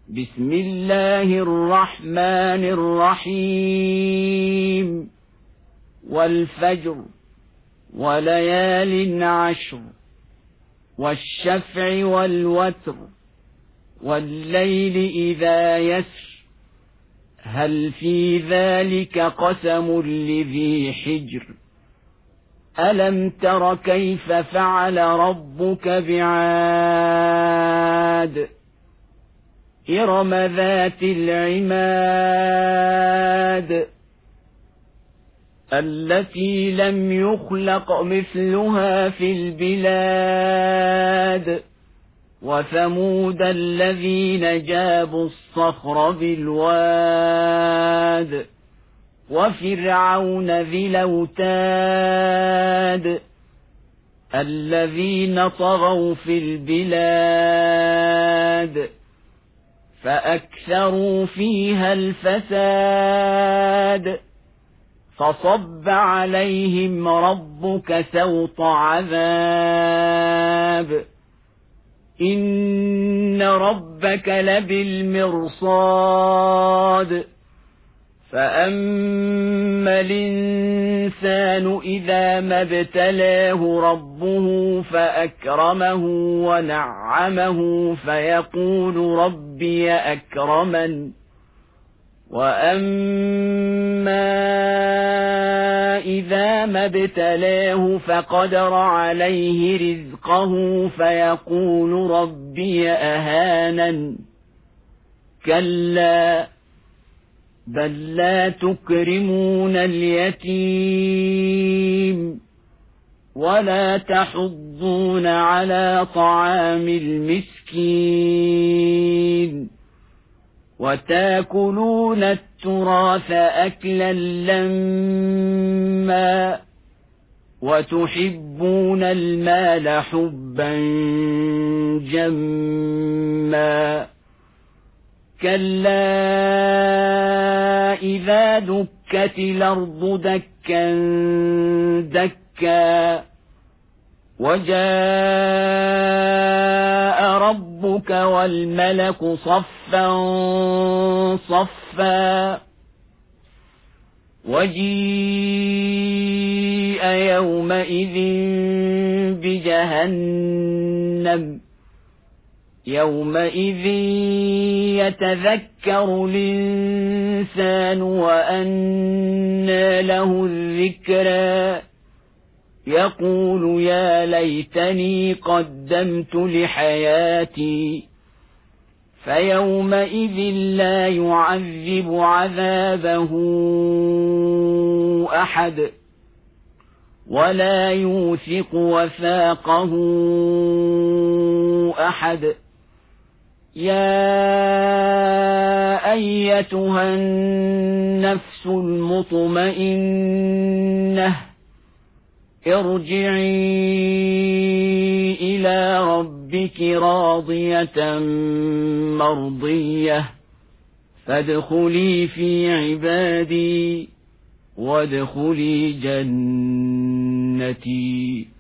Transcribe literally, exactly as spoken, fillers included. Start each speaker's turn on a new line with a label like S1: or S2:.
S1: بسم الله الرحمن الرحيم والفجر وليال عشر والشفع والوتر والليل إذا يسر هل في ذلك قسم لذي حجر ألم تر كيف فعل ربك بعاد إرم ذات العماد التي لم يخلق مثلها في البلاد وثمود الذين جابوا الصخر بالواد وفرعون ذي الأوتاد الذين طغوا في البلاد فأكثروا فيها الفساد فصب عليهم ربك سوط عذاب إن ربك لبالمرصاد فأما الإنسان إذا ما ابتلاه ربه فأكرمه ونعمه فيقول ربي أكرمن وأما إذا ما ابتلاه فقدر عليه رزقه فيقول ربي أهانن كلا بل لا تكرمون اليتيم ولا تحضون على طعام المسكين وتاكلون التراث أكلا لما وتحبون المال حبا جما كلا إذا دكت الأرض دكا دكا وجاء ربك والملك صفا صفا وجيء يومئذ بجهنم يومئذ يتذكر الإنسان وأنى له الذكرى يقول يا ليتني قدمت لحياتي فيومئذ لا يعذب عذابه أحد ولا يوثق وثاقه أحد يا أيتها النفس المطمئنة ارجعي إلى ربك راضية مرضية فادخلي في عبادي وادخلي جنتي.